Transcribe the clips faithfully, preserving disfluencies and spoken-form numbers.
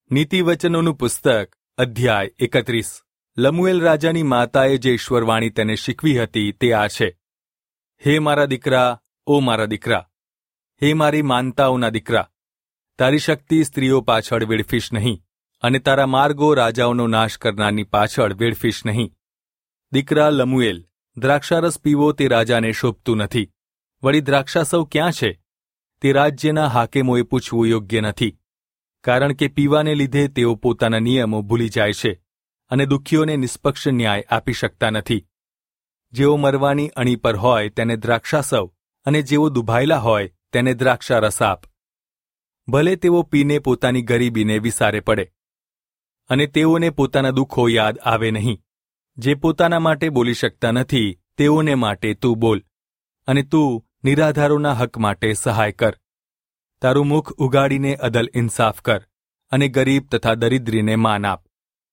નીતિવચનોનું પુસ્તક અધ્યાય એકત્રીસ. લમુએલ રાજાની માતાએ જે ઈશ્વરવાણી તેને શીખવી હતી તે આ છે: હે મારા દીકરા, ઓ મારા દીકરા, હે મારી માનતાઓના દીકરા, તારી શક્તિ સ્ત્રીઓ પાછળ વેડફીશ નહીં, અને તારા માર્ગો રાજાઓનો નાશ કરનારની પાછળ વેડફીશ નહીં. દીકરા લમુએલ, દ્રાક્ષારસ પીવો તે રાજાને શોભતું નથી. વળી દ્રાક્ષાસવ ક્યાં છે તે રાજ્યના હાકેમોએ પૂછવું યોગ્ય નથી, કારણ કે પીવાને લીધે તેઓ પોતાના નિયમો ભૂલી જાય છે અને દુઃખીઓને નિષ્પક્ષ ન્યાય આપી શકતા નથી. જેઓ મરવાની અણી પર હોય તેને દ્રાક્ષાસવ, અને જેઓ દુભાયેલા હોય તેને દ્રાક્ષારસ આપ. ભલે તેઓ પીને પોતાની ગરીબીને વિસારે પડે, અને તેઓને પોતાના દુઃખો યાદ આવે નહીં. જે પોતાના માટે બોલી શકતા નથી તેઓને માટે તું બોલ, અને તું નિરાધારોના હક માટે સહાય કર. તારું મુખ ઉગાડીને અદલ ઇન્સાફ કર, અને ગરીબ તથા દરિદ્રીને માન આપ.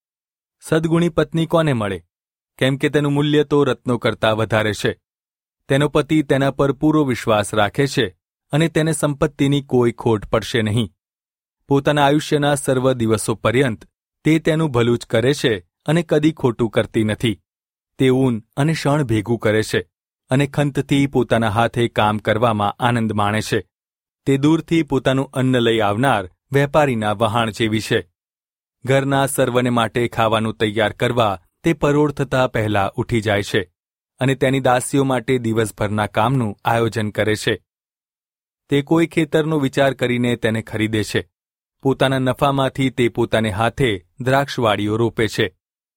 સદગુણી પત્ની કોને મળે? કેમ કે તેનું મૂલ્ય તો રત્નો કરતાં વધારે છે. તેનો પતિ તેના પર પૂરો વિશ્વાસ રાખે છે, અને તેને સંપત્તિની કોઈ ખોટ પડશે નહીં. પોતાના આયુષ્યના સર્વ દિવસો પર્યંત તે તેનું ભલું જ કરે છે, અને કદી ખોટું કરતી નથી. તે ઊન અને શણ ભેગું કરે છે, અને ખંતથી પોતાના હાથે કામ કરવામાં આનંદ માણે છે. તે દૂરથી પોતાનું અન્ન લઈ આવનાર વેપારીના વહાણ જેવી છે. ઘરના સર્વને માટે ખાવાનું તૈયાર કરવા તે પરોઢ થતાં પહેલા ઉઠી જાય છે, અને તેની દાસીઓ માટે દિવસભરના કામનું આયોજન કરે છે. તે કોઈ ખેતરનો વિચાર કરીને તેને ખરીદે છે. પોતાના નફામાંથી તે પોતાને હાથે દ્રાક્ષવાડીઓ રોપે છે.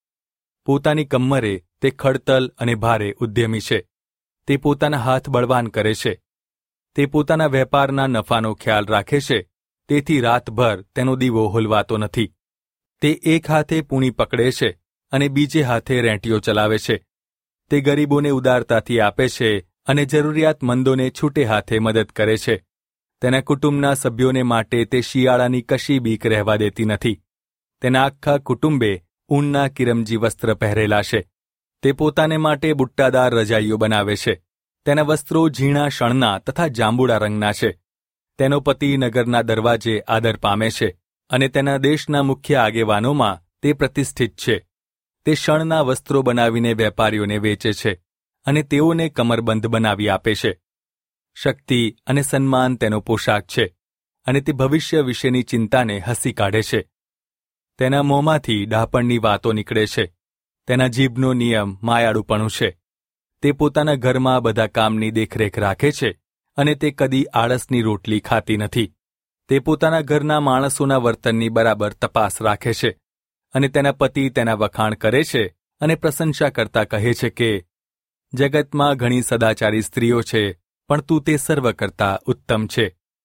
પોતાની કમરે તે ખડતલ અને ભારે ઉદ્યમી છે. તે પોતાના હાથ બળવાન કરે છે. તે પોતાના વેપારના નફાનો ખ્યાલ રાખે છે, તેથી રાતભર તેનો દીવો હોલવાતો નથી. તે એક હાથે પૂણી પકડે છે, અને બીજે હાથે રેંટીઓ ચલાવે છે. તે ગરીબોને ઉદારતાથી આપે છે, અને જરૂરિયાતમંદોને છૂટે હાથે મદદ કરે છે. તેના કુટુંબના સભ્યોને માટે તે શિયાળાની કશી બીક રહેવા દેતી નથી. તેના આખા કુટુંબે ઊનના કિરમજી વસ્ત્ર પહેરેલા છે. તે પોતાને માટે બુટ્ટાદાર રજાઈઓ બનાવે છે. તેના વસ્ત્રો ઝીણા શણના તથા જાંબુડા રંગના છે. તેનો પતિ નગરના દરવાજે આદર પામે છે, અને તેના દેશના મુખ્ય આગેવાનોમાં તે પ્રતિષ્ઠિત છે. તે શણના વસ્ત્રો બનાવીને વેપારીઓને વેચે છે, અને તેઓને કમરબંધ બનાવી આપે છે. શક્તિ અને સન્માન તેનો પોશાક છે, અને તે ભવિષ્ય વિશેની ચિંતાને હસી કાઢે છે. તેના મોંમાંથી ડહાપણની વાતો નીકળે છે. તેના જીભનો નિયમ માયાળુપણું છે. તે પોતાના ઘરમાં બધા કામની દેખરેખ રાખે છે, અને તે કદી આળસની રોટલી ખાતી નથી. તે પોતાના ઘરના માણસોના વર્તનની બરાબર તપાસ રાખે છે, અને તેના પતિ તેના વખાણ કરે છે, અને પ્રશંસા કરતા કહે છે કે જગતમાં ઘણી સદાચારી સ્ત્રીઓ છે, પણ તું તે સર્વ કરતા ઉત્તમ છે.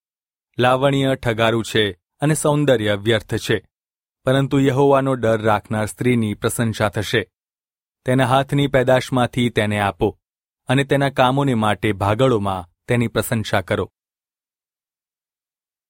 લાવણ્ય ઠગારું છે, અને સૌંદર્ય વ્યર્થ છે, પરંતુ યહોવાનો ડર રાખનાર સ્ત્રીની પ્રશંસા થશે. તેના હાથની પેદાશમાંથી તેને આપો, અને તેના કામોને માટે ભાગળોમાં તેની પ્રશંસા કરો.